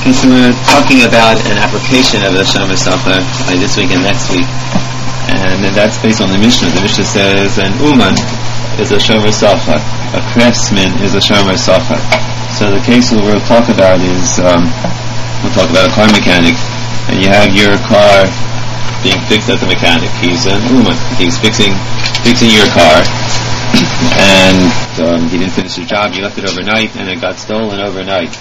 Okay, so we're talking about an application of the Shomer Sofer this week and next week, and that's based on the Mishnah. The Mishnah says an Uman is a Shomer Sofer, a craftsman is a Shomer Sofer. So the case we'll talk about is we'll talk about a car mechanic, and you have your car being fixed at the mechanic. He's an Uman. He's fixing your car, and he didn't finish the job. You left it overnight, and it got stolen overnight.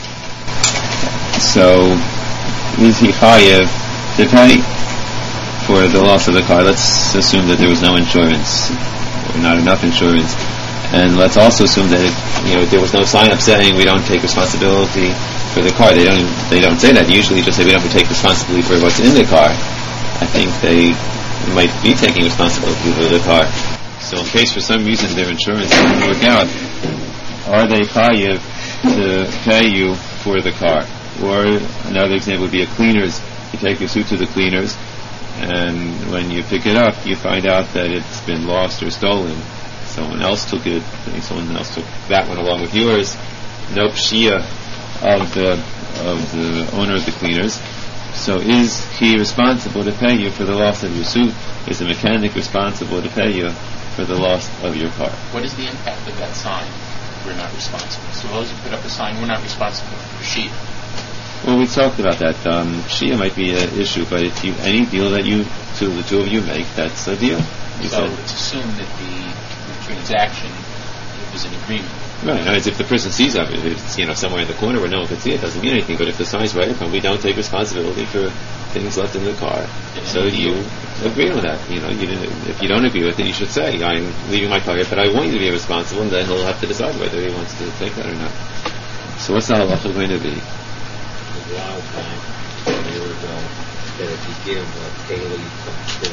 So, is he chayev to pay for the loss of the car? Let's assume that there was no insurance, or not enough insurance, and let's also assume that there was no sign up saying we don't take responsibility for the car. They don't say that. They usually just say we don't take responsibility for what's in the car. I think they might be taking responsibility for the car. So, in case for some reason their insurance didn't work out, are they chayev to pay you for the car? Or another example would be a cleaners. You take your suit to the cleaners, and when you pick it up, you find out that it's been lost or stolen. Someone else took it. Someone else took that one along with yours. No pshia of the owner of the cleaners. So is he responsible to pay you for the loss of your suit? Is the mechanic responsible to pay you for the loss of your car? What is the impact of that sign? We're not responsible. Suppose you put up a sign, we're not responsible for Shia. Well, we talked about that. Shia might be an issue, but if any deal that the two of you make, that's a deal. So it's assumed that the transaction was an agreement. Right. As if the person sees it, it's somewhere in the corner where no one can see it, doesn't mean anything. But if the sign's right upon, we don't take responsibility for things left in the car. So you agree with that. If you don't agree with it, you should say, I'm leaving my car here, but I want you to be responsible, and then he'll have to decide whether he wants to take that or not. So what's the halacha going to be? A while back, a year ago, that if you give daily to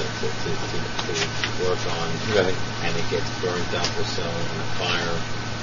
work on, right, and it gets burned up or so in a fire,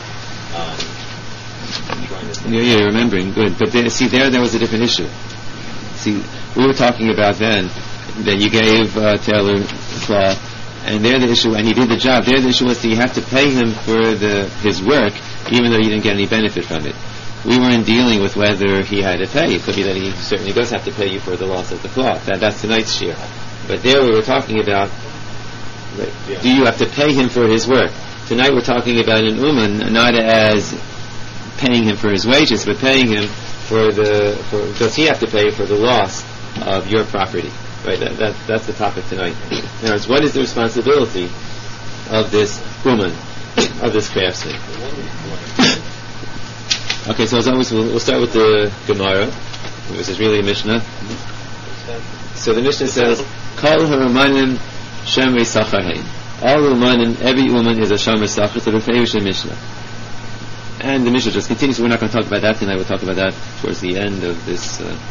you're remembering, good. But there was a different issue. See, we were talking about then that you gave Taylor cloth, and there the issue, and he did the job. There the issue was that you have to pay him for his work, even though you didn't get any benefit from it. We weren't dealing with whether he had to pay. It could be that he certainly does have to pay you for the loss of the cloth. That's tonight's shir. But there we were talking about, do you have to pay him for his work? Tonight we're talking about an uman, not as paying him for his wages, but paying him does he have to pay for the loss of your property? Right. That's the topic tonight. In other words, what is the responsibility of this uman, of this craftsman? Okay, so as always, we'll start with the Gemara. This is really a Mishnah. So the Mishnah says, Kol ha'umanim shemrei sachar hein. All umanim, every uman is a shemrei sachar. So the Feirush Mishnah. And the Mishnah just continues. We're not going to talk about that tonight. We'll talk about that towards the end of this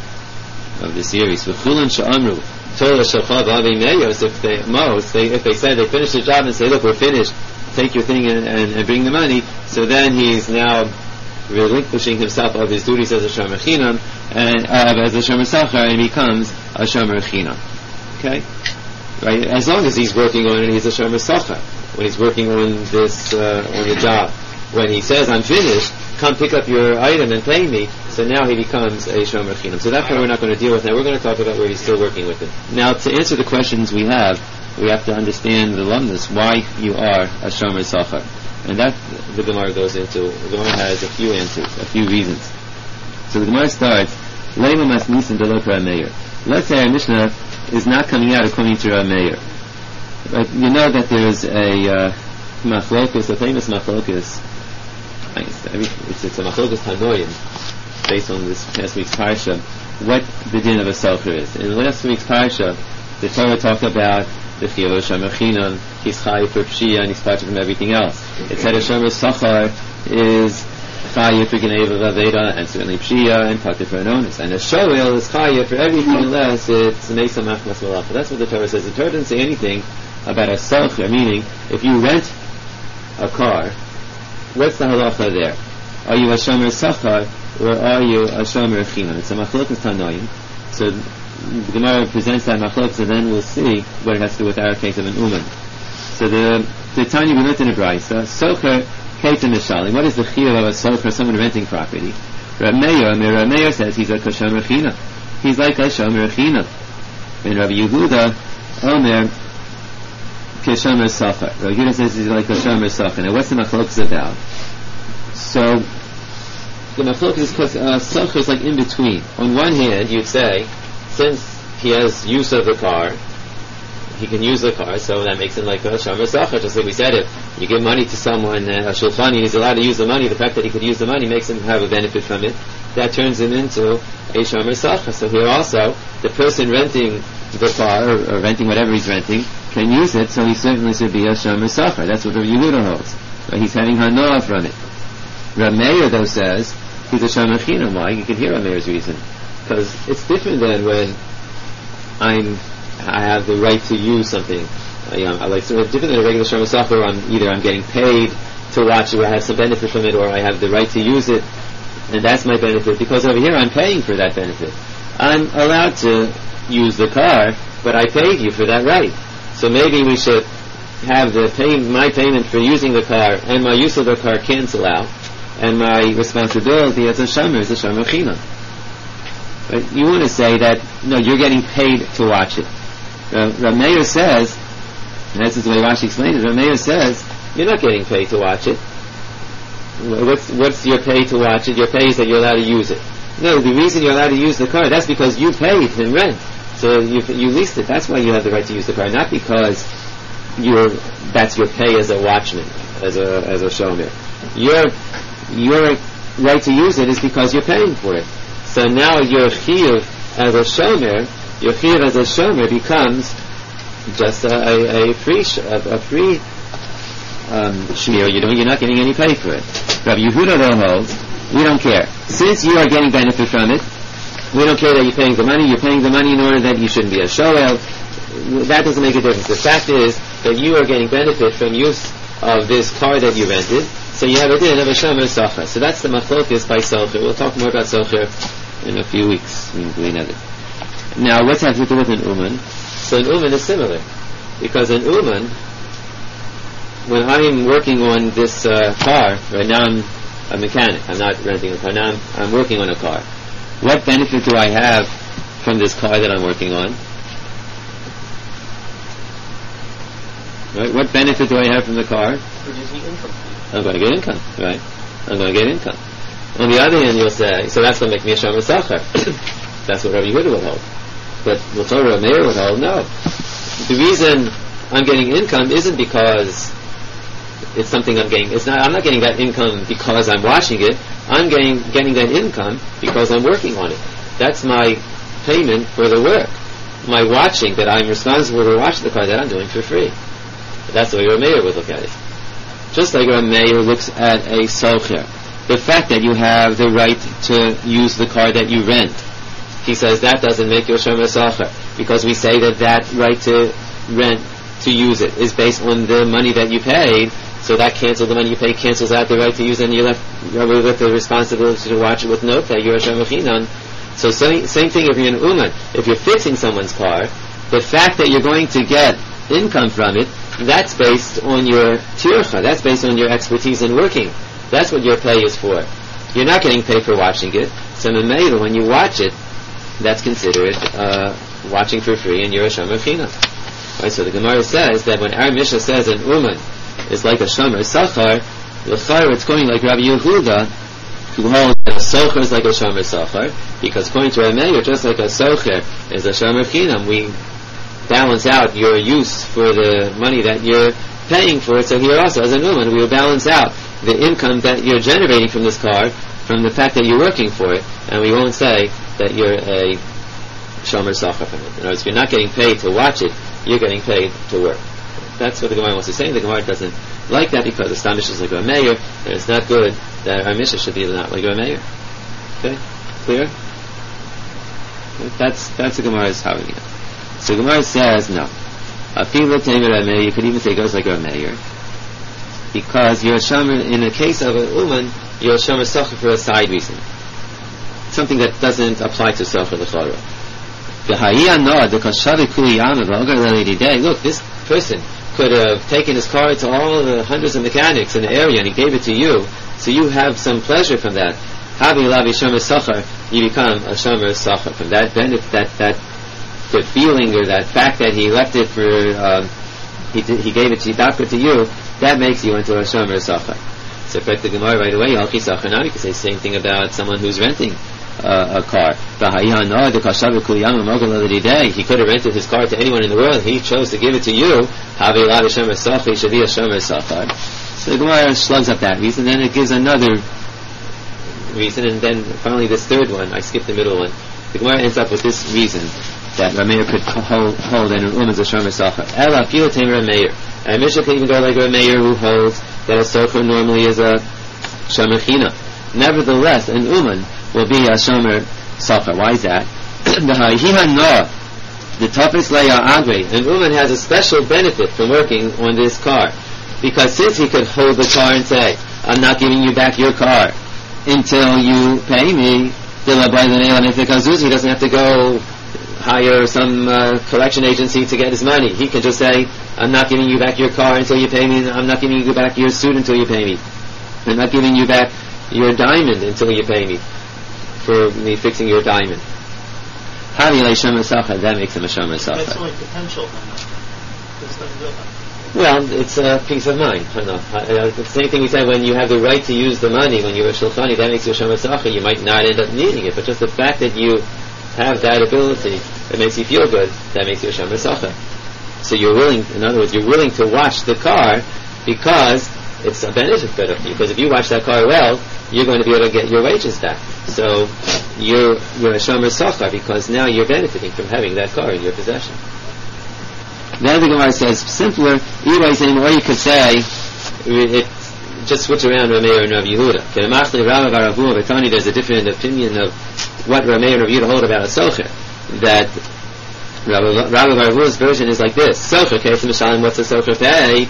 series. V'chulan she'amru Torah shelcha v'avei meyos. If they say they finish the job and say, look, we're finished, take your thing and bring the money. So then he's now relinquishing himself of his duties as a shomer chinam and as a shomer sachar, and becomes a shomer chinam. Okay, right? As long as he's working on it, he's a shomer sachar. When he's working on this on the job, when he says I'm finished, come pick up your item and pay me. So now he becomes a shomer chinam. So that part we're not going to deal with now. We're going to talk about where he's still working with it. Now, to answer the questions we have to understand the lumnus, why you are a shomer sachar. And that the Gemara goes into. The Gemara has a few answers, a few reasons. So the Gemara starts, Leima mas nisan delok Rameir. Let's say our Mishnah is not coming out according to Rameir. But you know that there's a machlokus, a famous machlokus. It's a machlokus Tanoim, based on this past week's parsha, what the din of a socher is. In last week's parsha, the Torah talked about the chiyuv of shomer chinam, he's chayiv for pshia, and he's parted from everything else. It said a shomer sachar is chayiv for gneva v'aveda, and certainly pshia, and parted for an onus. And a shoel is chayiv for everything unless it's meisa machmas malacha. That's what the Torah says. The Torah didn't say anything about a socher, meaning if you rent a car, what's the halacha there? Are you a shomer sachar, or are you a shomer chinam? It's a machlokas tanoim. So the Gemara presents that machlokes, and then we'll see what it has to do with our case of an uman. So the Tanya we learned in a brayso, socher keitzim mishalim. What is the chiyuv of a socher, someone renting property? Rav Meir says he's like a shomer china. He's like a shomer china. And Rabbi Yehuda, Omer, Keshomer Sachar. Rabbi Yehuda says he's like a shomer sachar. Now what's the machlokes about? So, the machlokes is because sachar is like in between. On one hand, you'd say, since he has use of the car, he can use the car, so that makes him like a shomer sachar. Just like we said, if you give money to someone, a shulchani, he's allowed to use the money. The fact that he could use the money makes him have a benefit from it. That turns him into a shomer sachar. So here also, the person renting the car, or renting whatever he's renting, can use it, so he certainly should be a shomer sachar. That's what Rabbi Yehuda holds. But he's having hanoah from it. Rav Meir, though, says he's a shomer chinam. Why? You can hear Rav Meir's reason. Because it's different than when I have the right to use something. I like sort of different than a regular shomer sachar. Either I'm getting paid to watch it, or I have some benefit from it, or I have the right to use it, and that's my benefit. Because over here I'm paying for that benefit. I'm allowed to use the car, but I paid you for that right. So maybe we should have my payment for using the car and my use of the car cancel out, and my responsibility as a shomer is a shomer chinam. But you want to say that no, you're getting paid to watch it. Rav Meir says, and this is the way Rashi explained it. Rav Meir says you're not getting paid to watch it. What's your pay to watch it? Your pay is that you're allowed to use it. No, the reason you're allowed to use the car, that's because you paid in rent. So you leased it. That's why you have the right to use the car, not because that's your pay as a watchman, as a shomer. Your right to use it is because you're paying for it. So now your chiyuv as a shomer, becomes just a free shmir. You're not getting any pay for it. Rabbi Yehuda though holds, we don't care. Since you are getting benefit from it, we don't care that you're paying the money. You're paying the money in order that you shouldn't be a shoel. That doesn't make a difference. The fact is that you are getting benefit from use of this car that you rented, so you have a din of a shomer sachar. So that's the machlokes by socher. We'll talk more about socher in a few weeks. Now, what's that to do with an uman? So an uman is similar, because an uman, when I'm working on this car, right now I'm a mechanic. I'm not renting a car. Now I'm working on a car. What benefit do I have from this car that I'm working on? Right? What benefit do I have from the car? Producing income. I'm going to get income, right? I'm going to get income. On the other hand, you'll say, so that's going to make me a shomer sachar. That's what Rabbi Yehuda would hold. But what Rabbi Meir would hold, no. The reason I'm getting income isn't because it's something I'm getting. I'm not getting that income because I'm watching it. I'm getting that income because I'm working on it. That's my payment for the work. My watching, that I'm responsible for watching the car, that I'm doing for free. That's the way Rav Meir would look at it. Just like Rav Meir looks at a socher, the fact that you have the right to use the car that you rent, he says that doesn't make you a shomer sachar, because we say that right to rent, to use it, is based on the money that you paid. So that the money you pay cancels out the right to use it, and you're with the responsibility to watch it with no pay. You're a shomer chinam. So same thing if you're an uman. If you're fixing someone's car, the fact that you're going to get income from it, that's based on your tircha. That's based on your expertise in working. That's what your pay is for. You're not getting paid for watching it. So memela, when you watch it, that's considered watching for free, and you're a shomer chinam. Right, so the Gemara says that when our Mishnah says an uman is like a shomer sachar, l'chayr it's going like Rabbi Yehuda, who holds that a socher is like a shomer sachar, because according to Rabbi Meir, just like a socher is a shomer chinam, we balance out your use for the money that you're paying for it. So here also, as a uman, we will balance out the income that you're generating from this car from the fact that you're working for it, and we won't say that you're a shomer sachar from it. In other words, if you're not getting paid to watch it, you're getting paid to work. That's what the Gemara wants to say. The Gemara doesn't like that because the Stam Mishnah is like Rav Meir, and it's not good that our Mishnah should be not like Rav Meir. Okay? Clear? That's the Gemara's having it. So the Gemara says, no. Afilu Tamer Rav Meir, you could even say it goes like Rav Meir, because you're a shomer, in the case of an uman, you're a shomer sachar for a side reason. Something that doesn't apply to sachar l'chara. Look, this person could have taken his car to all the hundreds of mechanics in the area and he gave it to you, so you have some pleasure from that. Havi lavi shomer sachar, you become a shomer sachar. From that benefit, that the feeling or that fact that he left it for, he gave it to you, that makes you into a shomer sachar. So, the Gemara right away, Alchi Sachar now, you can say the same thing about someone who's renting a car. He could have rented his car to anyone in the world. He chose to give it to you. He should be a shomer sachar. So the Gemara slugs up that reason, then it gives another reason, and then finally this third one. I skipped the middle one. The Gemara ends up with this reason that Rameir could hold and an is a shomer sachar. Ela filatem Rameir. And Mishnah can even go like Rameir, who holds that a socher normally is a shomer china. Nevertheless, an will be a shomer sachar. Why is that? The toughest leia agri. An has a special benefit from working on this car, because since he could hold the car and say, I'm not giving you back your car until you pay me, he doesn't have to go hire some collection agency to get his money. He can just say, I'm not giving you back your car until you pay me, I'm not giving you back your suit until you pay me, I'm not giving you back your diamond until you pay me for me fixing your diamond. That makes him a shomer sachar. That's only potential. Well, it's a peace of mind. It's the same thing we said when you have the right to use the money when you're a shulchani, that makes you a shomer sachar. You might not end up needing it, but just the fact that you have that ability, it makes you feel good, that makes you a shomer sachar. So you're willing, in other words, you're willing to wash the car because it's a benefit for you. Because if you wash that car well, you're going to be able to get your wages back. So you're a shomer sachar because now you're benefiting from having that car in your possession. Then the Gemara says simpler, or you could say just switch around Rameir and Rav Yehuda. There's a different opinion of what Rameir and Rav Yehuda hold about a socher. That Rabbi Yehuda's version is like this: socher case mishalim. What's a socher pay?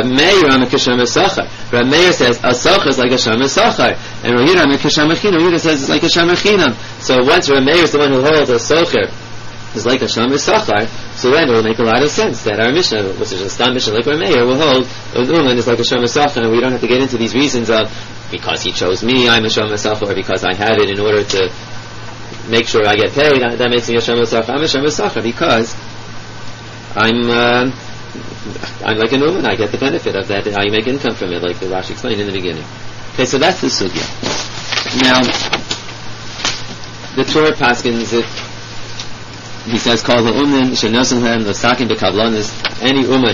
Rameir says a socher is like a shomer sachar, and Rav Yehuda says it's like a shomer chinam. So once Rameir is the one who holds a socher is like a shomer sachar, so then it will make a lot of sense that our Mishnah, which is a stam Mishnah like Rameir, will hold Uman is like a shomer sachar, and we don't have to get into these reasons of because he chose me, I'm a shomer sachar, or because I had it in order to make sure I get paid, that makes me a shomer sachar. I'm a shomer sachar because I'm like an Uman, I get the benefit of that, I make income from it, like the Rashi explained in the beginning. Okay, so that's the sugya. Now, the Torah paskins it. He says, "Call the uman shenosim the sakin bekablanis." Any uman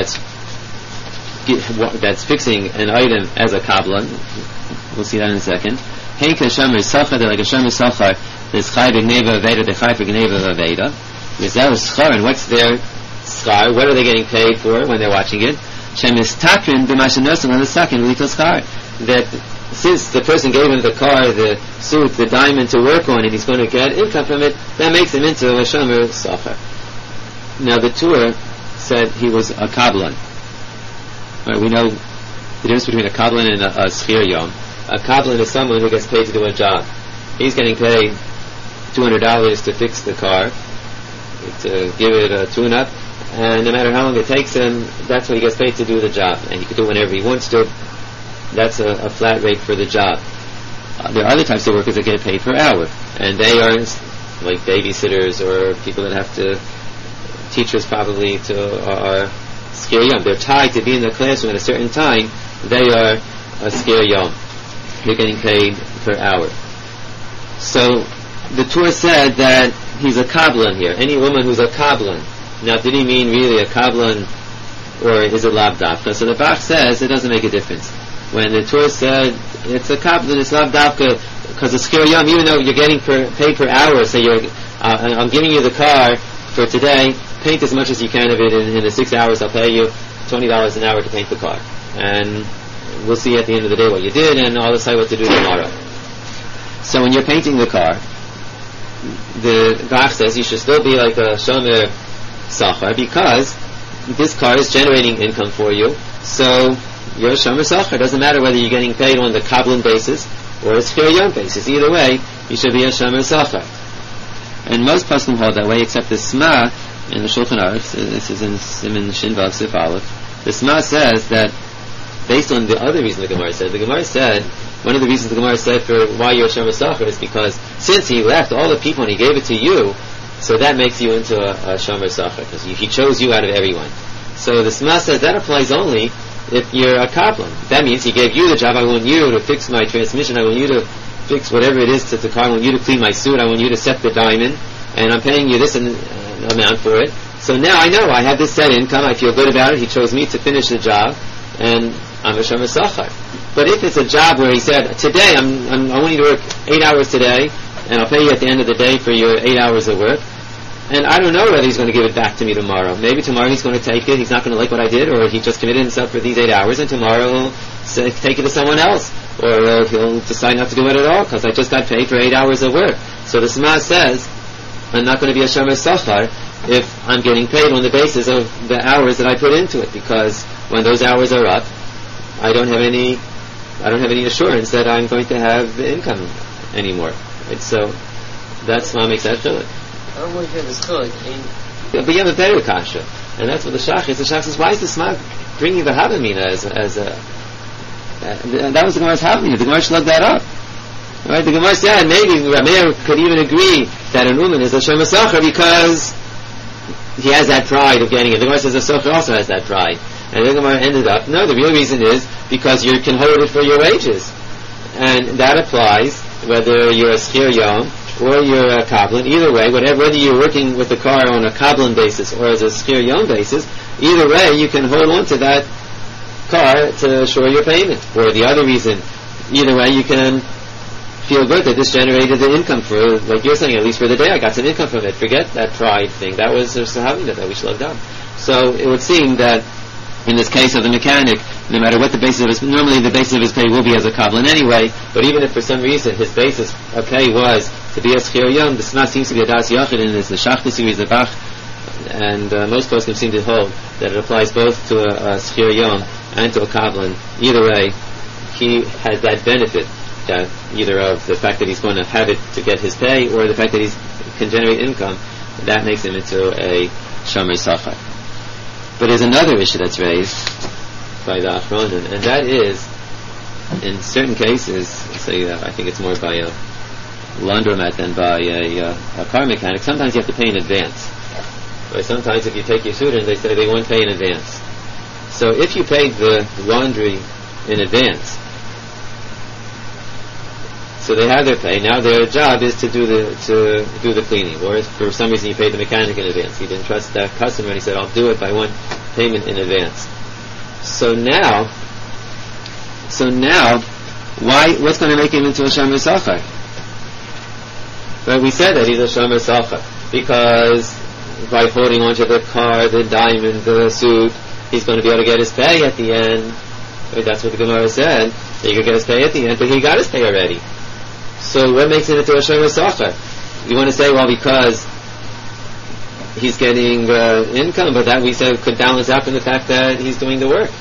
that's fixing an item as a kablan. We'll see that in a second. Henka shomer sachar, they're like a shomer sachar. There's chay b'gneva aveda, the chay for gneva aveda. Mizel schar, and what's their schar? What are they getting paid for when they're watching it? Shem is takrin b'mashenosim on the sakin l'ito schar. That since the person gave him the car, the suit, the diamond to work on, and he's going to get income from it, that makes him into a shomer sachar. Now the Torah said he was a kablan. Right, we know the difference between a kablan and a schir yom. A kablan is someone who gets paid to do a job. He's getting paid $200 to fix the car, to give it a tune-up, and no matter how long it takes him, that's what he gets paid to do the job. And he can do it whenever he wants to. That's a flat rate for the job. There are other types of workers that get paid per hour, and they are like babysitters or people that have to, teachers probably, are skir yom. They're tied to be in the classroom at a certain time. They are a skir yom. They're getting paid per hour. So the Torah said that he's a kablan here. Any woman who's a kablan. Now, did he mean really a kablan, or is it lav dafka? So the Bach says it doesn't make a difference. When the Torah said it's a kablan, it's lav dafka, because it's skir yom, even though you're getting paid per hour, so I'm giving you the car for today, paint as much as you can of it in the 6 hours, I'll pay you $20 an hour to paint the car. And we'll see at the end of the day what you did, and I'll decide what to do tomorrow. So when you're painting the car, the Bach says you should still be like a shomer sachar, because this car is generating income for you, so you're a shomer sachar. It doesn't matter whether you're getting paid on the kablan basis or a skir yom basis. Either way, you should be a shomer sachar. And most poskim hold that way, except the Sma in the Shulchan Aruch. This is in Siman Shin Vav Sif Aleph. The Sma says that, based on the other reason the Gemara said one of the reasons the Gemara said for why you're a Shomer Sachar is because since he left all the people and he gave it to you, so that makes you into a Shomer Sachar, because he chose you out of everyone. So the Sma says that applies only if you're a Kaplan. That means he gave you the job. I want you to fix my transmission. I want you to fix whatever it is to the car. I want you to clean my suit. I want you to set the diamond. And I'm paying you this amount for it. So now I know I have this set income. I feel good about it. He chose me to finish the job. And I'm a Shomer Sachar. But if it's a job where he said, today I want you to work 8 hours today, and I'll pay you at the end of the day for your 8 hours of work, and I don't know whether he's going to give it back to me tomorrow. Maybe tomorrow he's going to take it, he's not going to like what I did, or he just committed himself for these 8 hours, and tomorrow he'll take it to someone else. Or he'll decide not to do it at all, because I just got paid for 8 hours of work. So the Sma says, I'm not going to be a Shomer Sachar if I'm getting paid on the basis of the hours that I put into it, because when those hours are up, I don't have any assurance that I'm going to have income anymore. Right? So that's Sma makes that chiluk. I don't want to hear this chiluk. But you have a better kasha, and that's what the Shach is. The Shach says, why is the Sma bringing the Havamina as a that was the Gemara's Havamina. The Gemara slugged that up. Right? The Gemara said maybe Rameir could even agree that an Uman is a Shomer Sachar because he has that pride of getting it. The Gemara says the Sachar also has that pride. And the Gemara ended up, no, the real reason is because you can hold it for your wages. And that applies whether you're a Schir Yom or you're a Kablan. Either way, whether you're working with the car on a Kablan basis or as a Schir Yom basis, either way you can hold on to that car to assure your payment. Or the other reason, either way you can feel good that this generated the income for, like you're saying, at least for the day I got some income from it. Forget that pride thing. That was a Sahavina that we slugged up. So it would seem that in this case of the mechanic, no matter what the basis of his, normally the basis of his pay will be as a Kablan anyway, but even if for some reason his basis of pay was to be a Schir Yom, the Sma seems to be a Das Yachid, and it's the Shachta series, the Bach, and most poskim seem to hold that it applies both to a Schir Yom and to a Kablan. Either way, he has that benefit, either of the fact that he's going to have it to get his pay, or the fact that he can generate income. That makes him into a Shomer Sachar. But there's another issue that's raised by the Achronim, and that is, in certain cases, say I think it's more by a laundromat than by a car mechanic, sometimes you have to pay in advance. Right? Sometimes if you take your student, they say they won't pay in advance. So if you paid the laundry in advance, so they have their pay. Now their job is to do the cleaning. Or if for some reason you paid the mechanic in advance, he didn't trust that customer, and he said, "I'll do it by one payment in advance." So now, what's going to make him into a Shomer Sachar? Right? We said that he's a Shomer Sachar because by holding onto the car, the diamond, the suit, he's going to be able to get his pay at the end. Right? That's what the Gemara said. He could get his pay at the end, but he got his pay already. So what makes it into a Shomer Sachar? You want to say, well, because he's getting income, but that we said could balance out from the fact that he's doing the work.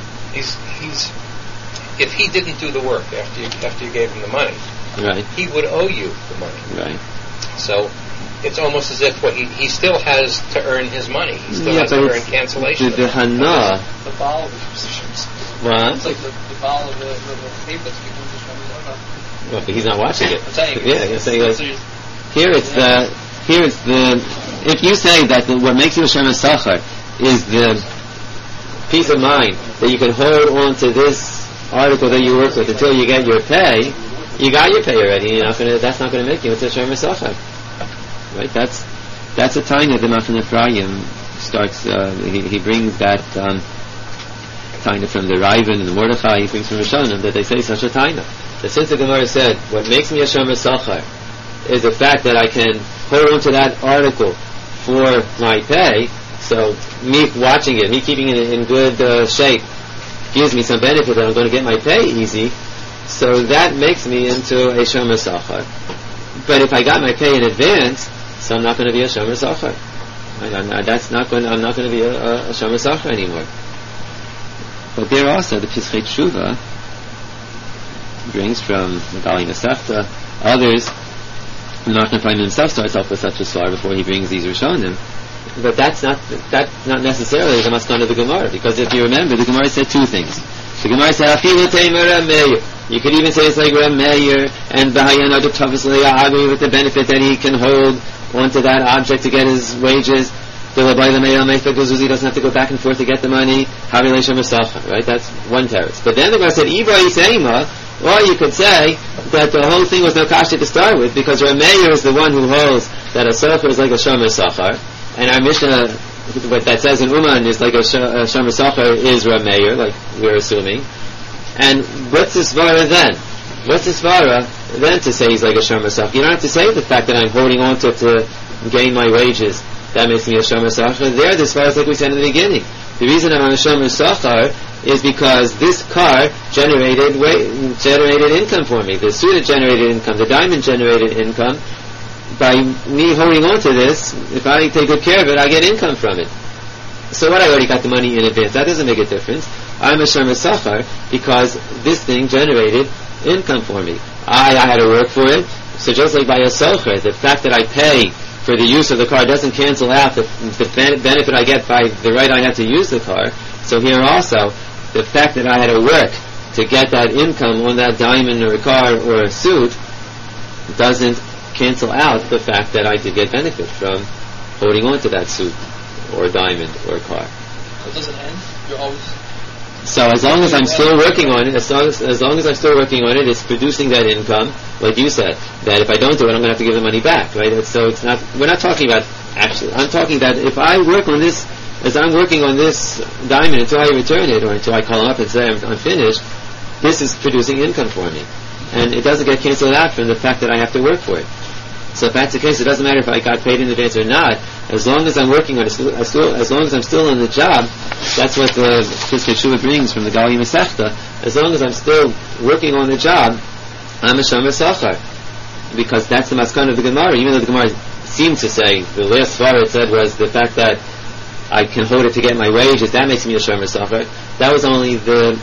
If he didn't do the work after you gave him the money, right, he would owe you the money. Right. So it's almost as if he still has to earn his money. He still has to earn cancellation. The Hana. The ball of the positions. What? It's like the ball of the tape that's become just well, but he's not watching it. I'm saying, yeah, here it's the. If you say that what makes you a Shomer Sachar is the peace of mind that you can hold on to this article that you work with until you get your pay, you got your pay already. That's not going to make you into a Shomer Sachar, right? That's a time that the Machane Ephraim starts. He brings that taina from the Raivan and the Mordechai. He brings from Rishonim that they say such a taina. That since the Gemara said, what makes me a Shomer Sachar is the fact that I can hold on to that article for my pay, so me watching it, me keeping it in good shape, gives me some benefit that I'm going to get my pay easy, so that makes me into a Shomer Sachar. But if I got my pay in advance, so I'm not going to be a Shomer Sachar. I'm not going to be a Shomer Sachar anymore. But there also, the Pischei Tshuva brings from Megali Masechta, others, the Machane Ephraim himself starts off with such a svar before he brings these Rishonim. But that's not necessarily the Maskana of the Gemara, because if you remember, the Gemara said two things. The Gemara said, Afilu Teimer Rameir. You could even say it's like Reb Meir and Bahayana de Tavis Le'avi, with the benefit that he can hold onto that object to get his wages. Because he doesn't have to go back and forth to get the money. Right? That's one teretz. But then the Gemara said, Iba Yiseima, or you could say that the whole thing was no kasha to start with, because Reb Meir is the one who holds that a sofer is like a shomer sachar, and our Mishnah, what that says in Uman is like a shomer sachar is Reb Meir, like we're assuming. And what's the svara then? What's the svara then to say he's like a shomer sachar? You don't have to say the fact that I'm holding on to it to gain my wages. That makes me a shomer sachar. There, the svara is like we said in the beginning. The reason I'm a shomer sachar is because this car generated income for me. The suit generated income. The diamond generated income. By me holding on to this, if I take good care of it, I get income from it. So what, I already got the money in advance. That doesn't make a difference. I'm a shomer sachar because this thing generated income for me. I had to work for it. So just like by a socher, the fact that I pay for the use of the car doesn't cancel out the benefit I get by the right I have to use the car. So here also, the fact that I had to work to get that income on that diamond or a car or a suit doesn't cancel out the fact that I did get benefit from holding on to that suit or diamond or a car. It doesn't end. You're always. So as long as I'm still working on it, as long as I'm still working on it, it's producing that income, like you said, that if I don't do it, I'm going to have to give the money back, right? So it's not, we're not talking about actually, I'm talking that if I work on this, as I'm working on this diamond until I return it, or until I call up and say I'm finished, this is producing income for me. And it doesn't get canceled out from the fact that I have to work for it. So if that's the case, it doesn't matter if I got paid in advance or not. As long as I'm working on it, as long as I'm still on the job, that's what the Chizkei Shuvah brings from the Gali Masechta. As long as I'm still working on the job, I'm a shomer sachar, because that's the maskan of the Gemara. Even though the Gemara seemed to say, the last svara it said was the fact that I can hold it to get my wages, that makes me a shomer sachar. That was only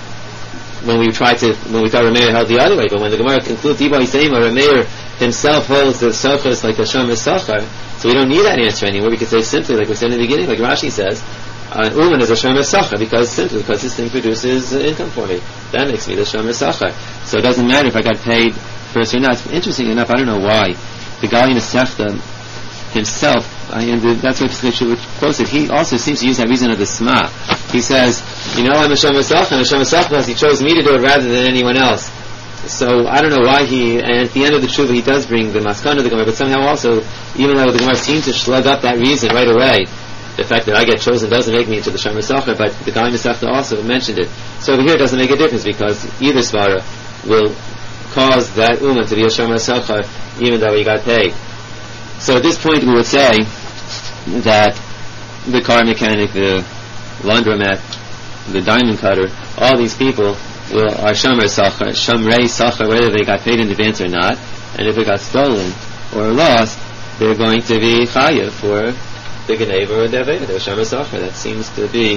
when we thought Rameir held the other way. But when the Gemara concludes, Iba Yiseima, Rameir himself holds the sachar is like a shomer sachar, so we don't need that answer anymore. We could say simply, like we said in the beginning, like Rashi says, Uman is a shomer sachar because this thing produces income for me. That makes me the shomer sachar. So it doesn't matter if I got paid first or not. Interesting enough, I don't know why the Gali Masechta himself, that's what Chizkei quotes it. He also seems to use that reason of the Sma. He says, I'm a shomer sachar, and a shomer sachar because he chose me to do it rather than anyone else. So I don't know why and at the end of the Tshuva he does bring the Maskan of the Gemara, but somehow also, even though the Gemara seems to slug up that reason right away, the fact that I get chosen doesn't make me into the shomer sachar, but the Gali Masechta also mentioned it. So over here it doesn't make a difference because either svara will cause that Uman to be a shomer sachar even though he got paid. So at this point we would say that the car mechanic, the laundromat, the diamond cutter, all these people are shomer sachar, shomrei sachar, whether they got paid in advance or not, and if it got stolen or lost, they're going to be chayav for the Geneva or the Aveda. They're shomer sachar. That seems to be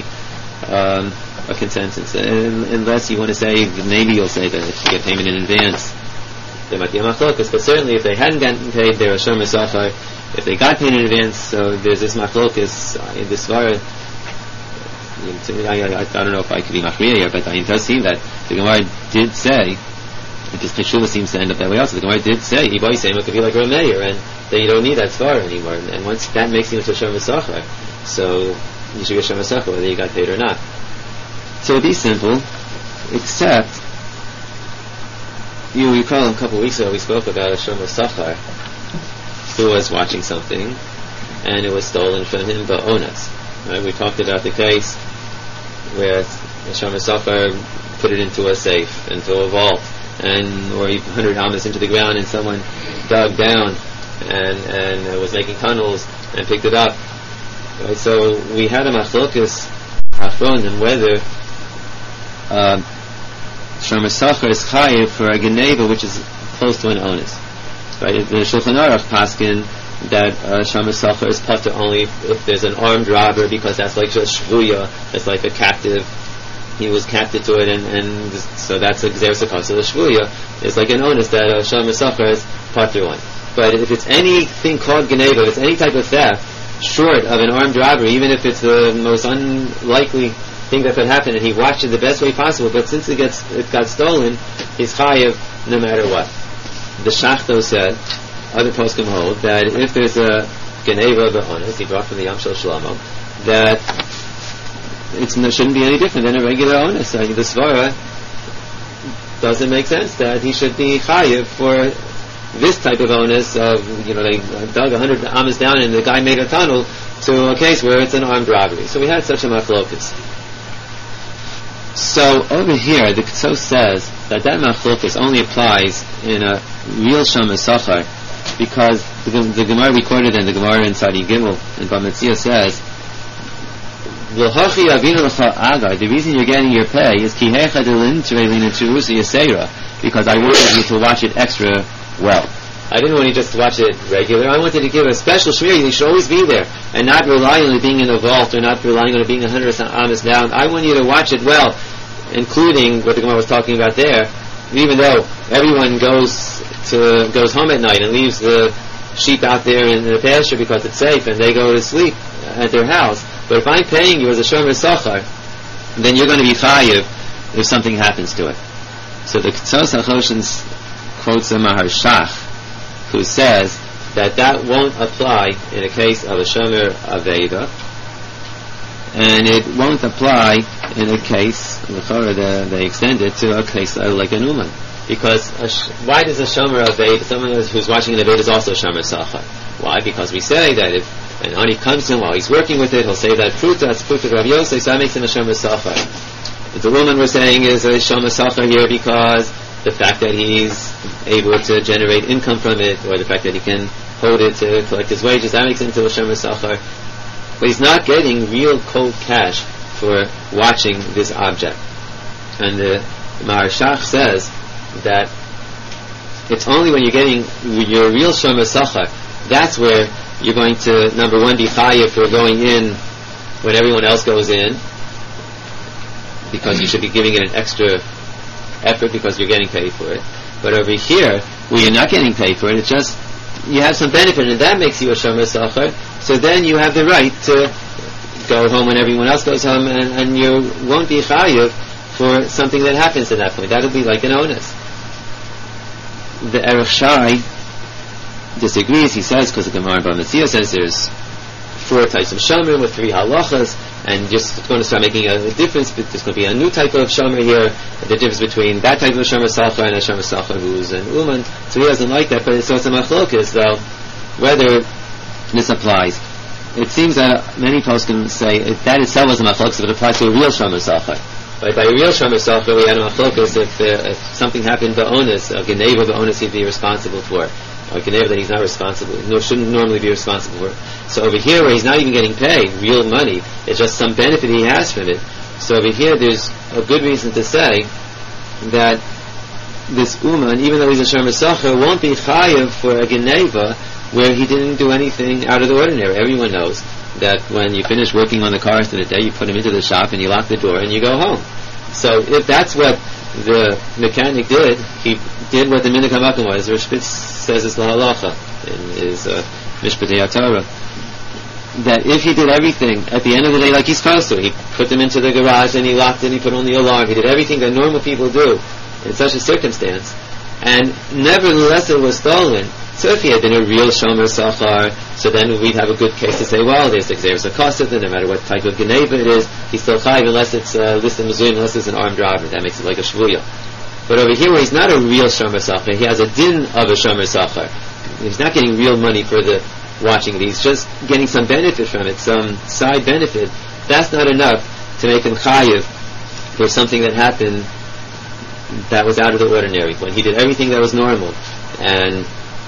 a consensus. Unless you want to say, maybe you'll say that if you get payment in advance, there might be a machlokas, but certainly if they hadn't gotten paid, they're a shomer sachar. If they got paid in advance, so there's this machlokas in this svara. I don't know if I could be machmir here, but it does seem that the Gemara did say, because Cheshuvah seems to end up that way also, the Gemara did say, Iba Yiseima could be like Rameir, and then you don't need that svara anymore, and once that makes you into a shomer sachar, so you should get shomer sachar whether you got paid or not. So it'd be simple, except, you recall a couple of weeks ago we spoke about a shomer sachar who was watching something, and it was stolen from him ba'onas. Right? We talked about the case where the shomer sachar put it into a safe, into a vault, or he 100 amas into the ground, and someone dug down and was making tunnels and picked it up. Right? So we had a machlokas achron and whether shomer sachar is chayiv for a geneva which is close to an onus. Right? The Shulchan Aruch paskin that shomer sachar is patur only if there's an armed robber, because that's like just shvuya, that's like a captive. He was captive to it, and so that's a gzeres hakar. So the shvuya is like an onus that shomer sachar is patur on. But if it's anything called geneva, if it's any type of theft short of an armed robbery, even if it's the most unlikely thing that could happen, and he watched it the best way possible. But since it got stolen, he's chayiv no matter what. The Shachto said, other poskim hold, that if there's a geneva b'ones, he brought from the Yam Shel Shlomo, that it shouldn't be any different than a regular ones. The svara doesn't make sense that he should be chayiv for this type of onus of, they dug 100 amas down and the guy made a tunnel, to a case where it's an armed robbery. So we had such a machlokus. So over here, the Ketsos says that machlokus only applies in a real shomer sachar, because the Gemara recorded in the Gemara in Sadi Gimel in Bamitzia says, the reason you're getting your pay is because I wanted you to watch it extra well. I didn't want you just to watch it regular. I wanted to give a special shmir. You should always be there and not rely on it being in a vault or not relying on it being 100% honest down. I want you to watch it well, including what the Gemara was talking about there. Even though everyone goes home at night and leaves the sheep out there in the pasture because it's safe and they go to sleep at their house. But if I'm paying you as a shomer sachar, then you're going to be chayiv if something happens to it. So the Ketsos HaChoshen quotes a Maharshach, who says that won't apply in a case of a shomer aveda, and it won't apply in a case, they extend it to a case like an uman. Because why does a shomer aved, someone who's watching an aved is also a shomer sachar? Why? Because we say that if an ani comes to him while he's working with it, he'll say that pruta, it's pruta Rav Yosef, so that makes him a shomer sachar. The woman we're saying is a shomer sachar here because the fact that he's able to generate income from it, or the fact that he can hold it to collect his wages, that makes him into a shomer sachar. But he's not getting real cold cash for watching this object. And the Maharshach says that it's only when you're getting your real shomer sachar, that's where you're going to, number one, be chayiv for going in when everyone else goes in, because you should be giving it an extra effort because you're getting paid for it. But over here, where you're not getting paid for it, it's just you have some benefit, and that makes you a shomer sachar. So then you have the right to go home when everyone else goes home, and you won't be chayiv for something that happens at that point. That'll be like an onus. The Erech Shai disagrees. He says, because the Gemara Bamitzia says there's 4 types of shomer with 3 halachas, and just going to start making a difference. But there's going to be a new type of shomer here, the difference between that type of shomer sachar and a shomer sachar who's an uman. So he doesn't like that, but it's also machlokas, though, whether this applies. It seems that many poskim say that itself is a machlokas, but it applies to a real shomer sachar. By a real shomer sachar, we had a machlokas if something happened to onus, a geneva b'onus he'd be responsible for, or geneva that he's not responsible, shouldn't normally be responsible for. So over here, where he's not even getting paid real money, it's just some benefit he has from it. So over here, there's a good reason to say that this uman, even though he's a shomer sachar, won't be chayiv for a geneva where he didn't do anything out of the ordinary. Everyone knows that when you finish working on the cars in the day, you put them into the shop and you lock the door and you go home. So if that's what the mechanic did, he did what the Minhag HaMakom was. Rosh Spitz says it's la halacha in his Mishpatei HaTorah, that if he did everything at the end of the day like he's supposed to, he put them into the garage and he locked it and he put on the alarm, he did everything that normal people do in such a circumstance, and nevertheless it was stolen. So if he had been a real shomer sachar, so then we'd have a good case to say, well, there's Xeris HaKosov, no matter what type of geneva it is, he's still chayiv unless it's listed mezuyim, unless it's an armed robber. That makes it like a shvuya. But over here, where he's not a real shomer sachar, he has a din of a shomer sachar. He's not getting real money for the watching it. He's just getting some benefit from it, some side benefit. That's not enough to make him chayiv for something that happened that was out of the ordinary, when he did everything that was normal. And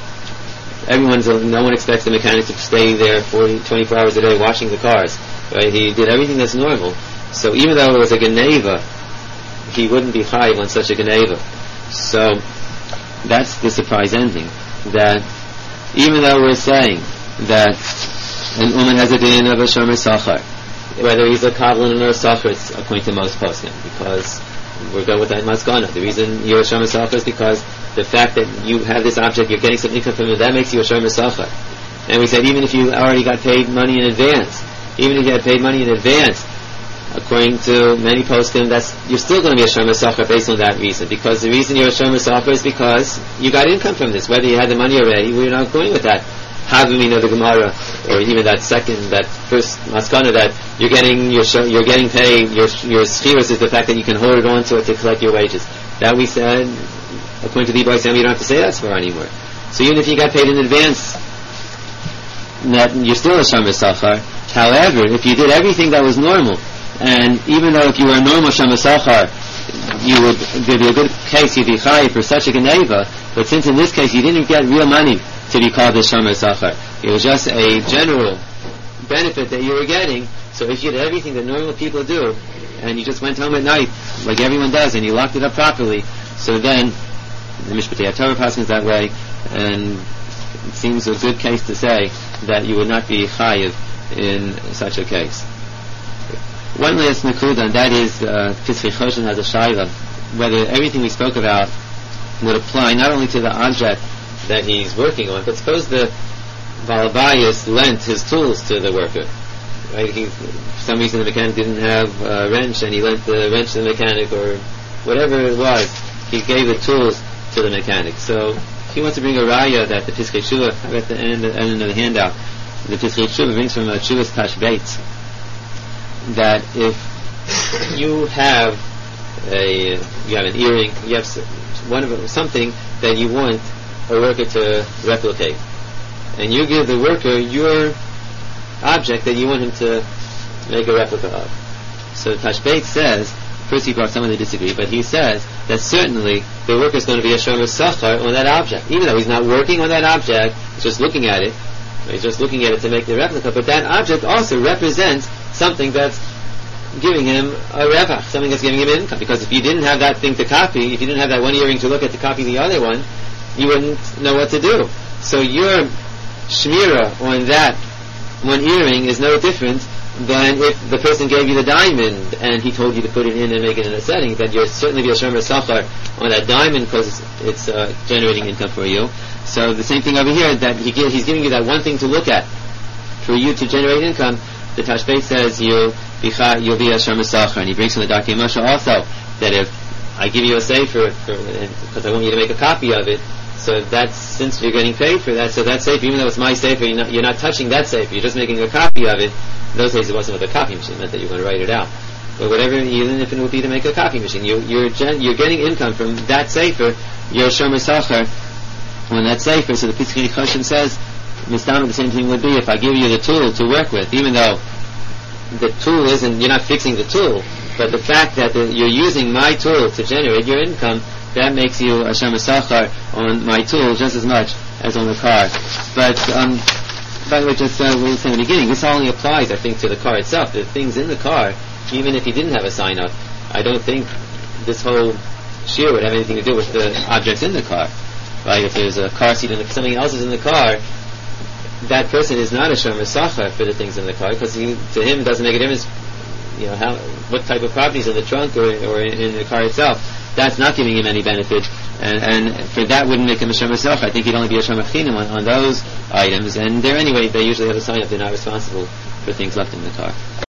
no one expects the mechanic to stay there 24 hours a day washing the cars. Right? He did everything that's normal. So even though it was a geneva, he wouldn't be chayiv on such a geneva. So that's the surprise ending. That even though we're saying that an uman has a din of a shomer sachar, whether he's a kavlan or a sachar, it's according to most poskim, because we're going with that maskana. The reason you're a shomer sachar is because the fact that you have this object, you're getting some income from it, that makes you a shomer sachar. And we said even if you already got paid money in advance, according to many poskim, you're still going to be a shomer sacher based on that reason, because the reason you're a shomer sacher is because you got income from this. Whether you had the money already, we're not going with that. Having the Gemara, or even that first maskana, that you're getting paid. Your schirus is the fact that you can hold it on to it to collect your wages. That we said, according to the Ibn Sam, you don't have to say that's for anymore. So even if you got paid in advance, you're still a shomer sacher. However, if you did everything that was normal, and even though if you were a normal shomer sacher, there'd be a good case you'd be chayiv for such a geneva, but since in this case you didn't get real money to be called a shomer sacher, it was just a general benefit that you were getting. So if you did everything that normal people do, and you just went home at night like everyone does, and you locked it up properly, so then the Mishpatei Torah passes that way, and it seems a good case to say that you would not be chayiv in such a case. One last nakuda, and that is Pischei Choshen has a shayla, whether everything we spoke about would apply not only to the object that he's working on, but suppose the Balabayas lent his tools to the worker. Right? For some reason the mechanic didn't have a wrench, and he lent the wrench to the mechanic, or whatever it was, he gave the tools to the mechanic. So if he wants to bring a raya that the Pischei Tshuva, at the end of the handout, the Pischei Tshuva brings from Tshuva's Tashbeit, that if you have an earring, you have something that you want a worker to replicate, and you give the worker your object that you want him to make a replica of. So Tashbeit says, first he brought someone to disagree, but he says that certainly the worker is going to be a shomer sacher on that object, even though he's not working on that object, he's just looking at it. He's just looking at it to make the replica, but that object also represents something that's giving him a revach, something that's giving him income. Because if you didn't have that thing to copy, if you didn't have that one earring to look at to copy the other one, you wouldn't know what to do. So your shmira on that one earring is no different than if the person gave you the diamond and he told you to put it in and make it in a setting, then you'll certainly be a shomer sacher on that diamond because it's generating income for you. So the same thing over here, that he's giving you that one thing to look at for you to generate income. The Tashbeit says you'll be a shomer sacher, and he brings from the Darkei Moshe also that if I give you a sefer because I want you to make a copy of it, so that's, since you're getting paid for that, so that sefer, even though it's my sefer, you're not touching that sefer, you're just making a copy of it. In those days it wasn't with a copy machine, it meant that you're going to write it out. But whatever, even if it would be to make a copy machine, you're getting income from that sefer, you're a shomer sacher on that sefer. So the Pischei Choshen says, Mistama, the same thing would be if I give you the tool to work with, even though the tool you're not fixing the tool, but the fact that you're using my tool to generate your income, that makes you a shomer sacher on my tool just as much as on the car. But by the way, just we were saying in the beginning, this only applies, I think, to the car itself. The things in the car, even if you didn't have a sign up, I don't think this whole shiur would have anything to do with the objects in the car. Right? If there's a car seat and something else is in the car, that person is not a shomer sacher for the things in the car, because to him it doesn't make a difference, what type of property is in the trunk or in the car itself. That's not giving him any benefit, and for that wouldn't make him a shomer sacher. I think he'd only be a shomer chinam on those items, and they usually have a sign up, they're not responsible for things left in the car.